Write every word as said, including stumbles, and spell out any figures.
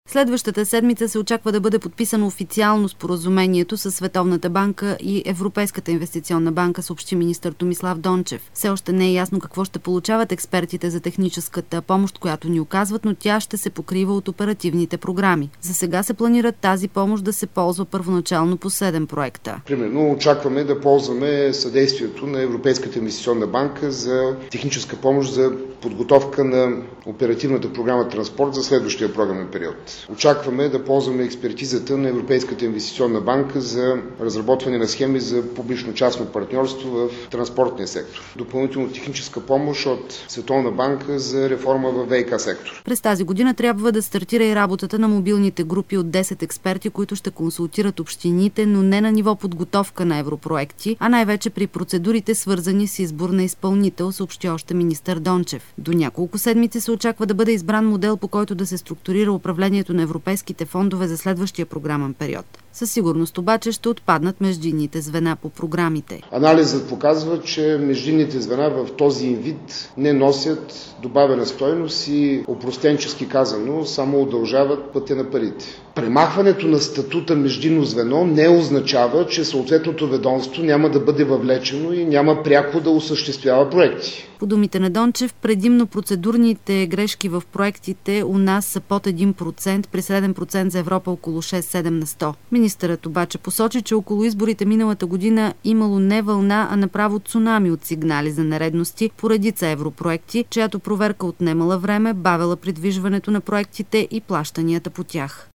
Следващата седмица се очаква да бъде подписано официално споразумението с Световната банка и Европейската инвестиционна банка, съобщи министър Томислав Дончев. Все още не е ясно какво ще получават експертите за техническата помощ, която ни оказват, но тя ще се покрива от оперативните програми. За сега се планира тази помощ да се ползва първоначално по седем проекта. Примерно очакваме да ползваме съдействието на Европейската инвестиционна банка за техническа помощ за подготовка на оперативната програма Транспорт за следващия програмен период. Очакваме да ползваме експертизата на Европейската инвестиционна банка за разработване на схеми за публично-частно партньорство в транспортния сектор. Допълнително техническа помощ от Световна банка за реформа в ВиК сектор. През тази година трябва да стартира и работата на мобилните групи от десет експерти, които ще консултират общините, но не на ниво подготовка на европроекти, а най-вече при процедурите, свързани с избор на изпълнител, съобщи още министър Дончев. До няколко седмици се очаква да бъде избран модел, по който да се структурира управлението на европейските фондове за следващия програмен период. Със сигурност обаче ще отпаднат междинните звена по програмите. Анализът показва, че междинните звена в този им вид не носят добавена стойност и, опростенчески казано, само удължават пътя на парите. Премахването на статута междинно звено не означава, че съответното ведомство няма да бъде въвлечено и няма пряко да осъществява проекти. По думите на Дончев, предимно процедурните грешки в проектите у нас са под един процент, при седем процента за Европа около шест-седем на сто. Министърът обаче посочи, че около изборите миналата година имало не вълна, а направо цунами от сигнали за нередности по редица европроекти, чиято проверка отнемала време, бавела придвижването на проектите и плащанията по тях.